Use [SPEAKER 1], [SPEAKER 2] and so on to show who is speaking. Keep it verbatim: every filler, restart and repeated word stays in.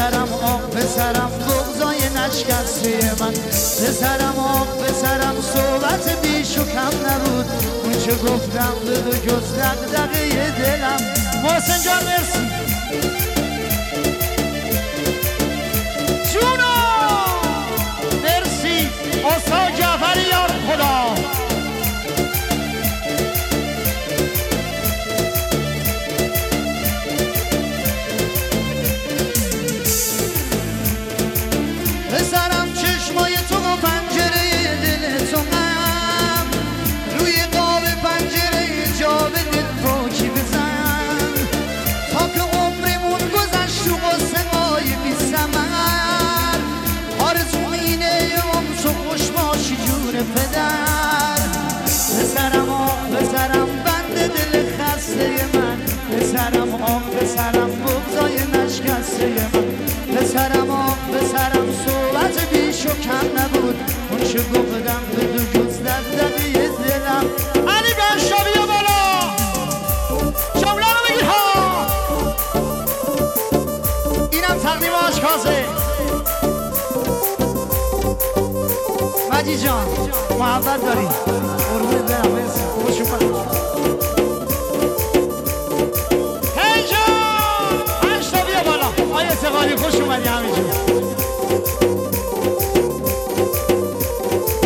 [SPEAKER 1] پسرم آم پسرم بغضای نشکسته من پسرم آم پسرم صحبت بیش و کم نبود اون چه گفتم بدو جز دغدغه دلم. محسن جان مرسی جونو مرسی استاد جعفر یار خدا. پسرم چشمای تو و پنجره دل تو هم روی قاب پنجره جا به دل پاکی بزن تا که عمرمون گذشت و قصه بی ثمر آرزو اینه ام تو خوش باشی جون پدر. پسرم آم پسرم بند دل خسته من پسرم آم پسرم بغضای نشکسته من پسرم آم پسرم صحبت بیش و کم نبود اون چه گفتم به دو جز دغدغه دلم. علی بهشاوی بالا جمله رو بگیر ها اینم تقدیم آشکازه. مجید جان محبت داری قربونت برم خوش اومد.